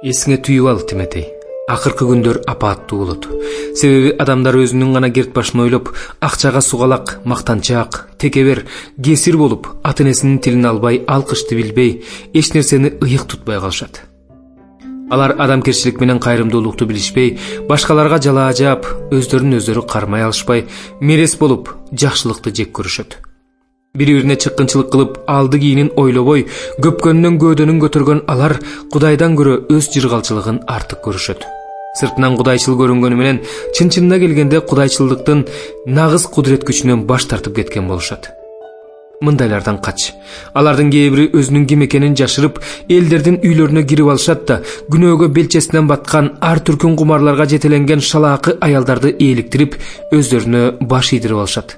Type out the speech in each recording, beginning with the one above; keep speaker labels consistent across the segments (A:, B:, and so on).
A: Эсиңе түйүп ал, Тиметей. Акыркы күндөр апааттуу болот. Себеби адамдар өзүнүн гана керт башын ойлоп, акчага сугалак, мактанчаак, текебер, кесир болуп, ата-энесинин тилин албай, алкышты билбей, эч нерсени ыйык тутпай калышат. Алар адамкерчилик менен кайрымдуулукту билишпей, башкаларга жалаа жаап, өздөрүн өздөрү кармай алышпай, мерес болуп, жакшылыкты жек көрүшөт. Бири-бирине чыккынчылык кылып, алды кийинин ойлобой, көпкөнүнөн көөдөнүн көтөргөн алар Кудайдан көрө өз жыргалчылыгын артык көрүшөт. Сыртынан кудайчыл көрүнгөнү менен, чын-чынына келгенде кудайчылдыктын нагыз кудурет күчүнөн баш тартып кеткен болушат. Мындайлардан кач. Алардын кээ бири өзүнүн ким экенин жашырып, элдердин үйлөрүнө кирип алышат да, күнөөгө белчесинен баткан, ар түркүн кумарларга жетеленген шалаакы аялдарды ээликтирип, өздөрүнө баш ийдирип алышат.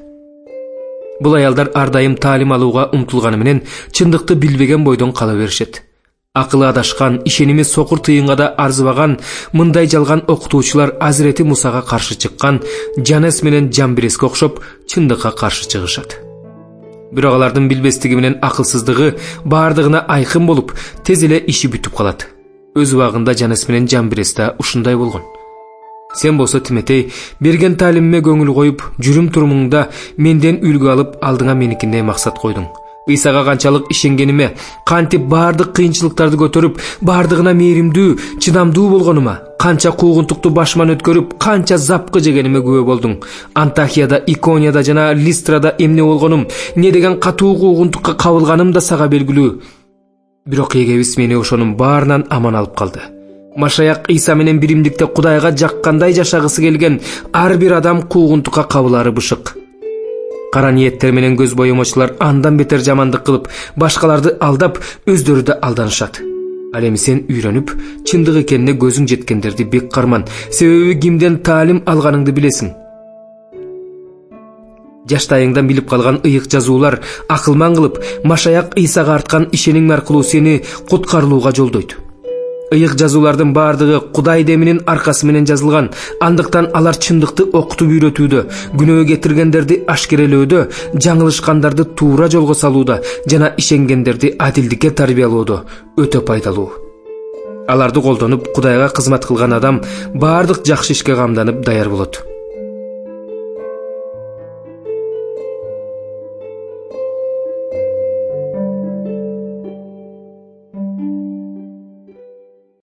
A: Бул аялдар ар дайым таалим алууга умтулганы менен чындыкты билбеген бойдон кала беришет. Акылы адашкан, ишеними сокур тыйынга да арзыбаган мындай жалган окутуучулар Азирети Мусага каршы чыккан Жанес менен Жамбиреске окшоп чындыкка каршы чыгышат. Бирок алардын билбестиги менен акылсыздыгы баардыгына айкын болуп, тез эле иши бүтүп калат. Өз убагында Жанес менен Жамбирес да ушундай болгон. Сен болсо, Тиметей, берген таалимиме көңүл коюп, жүрүм турумуңда менден үлгү алып, алдыңа меникине максат койдуң. Ыйсага канчалык ишенгениме, кантип баардык кыйынчылыктарды көтөрүп, баардыгына мээримдүү, чыдамдуу болгонума, канча куугунтукту башыман өткөрүп, канча запкы жегениме күбө болдуң. Антахияда, Иконияда жана Листрада эмне болгонум, не деген катуу куугунтукка кабылганым да сага белгилүү. Бирок эгебиз мени ошонун баарынан аман алып калды. Машаяк Иса менен биримдикте Кудайга жаккандай жашагысы келген ар бир адам куугунтукка кабылары бышык. Кара ниеттер менен көз боемочулар андан бетер жамандык кылып, башкаларды алдап, өздөрү да алданышат. Ал эми сен үйрөнүп, чындык экенине көзүң жеткендерди бек карман, себеби кимден таалим алганыңды билесиң. Жаштайыңдан билип калган ыйык жазуулар акылман кылып, Машаяк Исага арткан ишеним аркылуу сени куткарылууга жолдойт. Ыйык жазуулардын баардыгы Кудай деминин аркасы менен жазылган, андыктан алар чындыкты окутуп үйрөтүүдө, күнөө кетиргендерди ашкерелөөдө, жаңылышкандарды туура жолго салууда жана ишенгендерди адилдикке тарбиялоодо өтө пайдалуу. Аларды колдонуп, Кудайга кызмат кылган адам баардык жакшы ишке камданып даяр болот.